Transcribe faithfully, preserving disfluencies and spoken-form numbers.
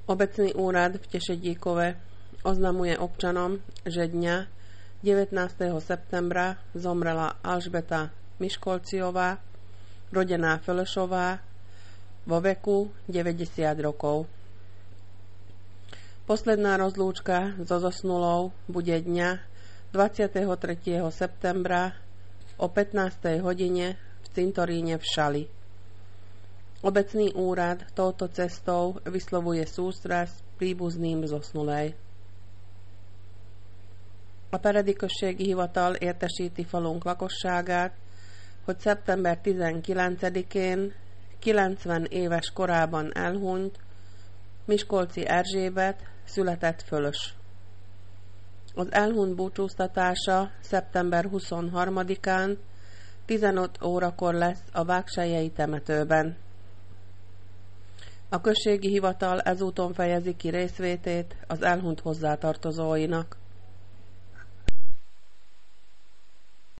Obecný úrad v Tešedíkove oznamuje občanom, že dňa devätnásteho septembra zomrela Alžbeta Miškolciová, rodená Felešová, vo veku deväťdesiat rokov. Posledná rozlúčka so zosnulou bude dňa dvadsiateho tretieho septembra o pätnástej hodine v cintoríne v Šali. Obecný úrad touto cestou vyslovuje sústrasť príbuzným zosnulej. A peredikosségi hivatal értesíti falunk lakosságát, hogy szeptember tizenkilencedikén kilencven éves korában elhunyt Miskolci Erzsébet született fölös. Az elhunyt búcsúztatása szeptember huszonharmadikán tizenöt órakor lesz a Vágselyei temetőben. A községi hivatal ezúton fejezi ki részvétét az elhunyt hozzátartozóinak.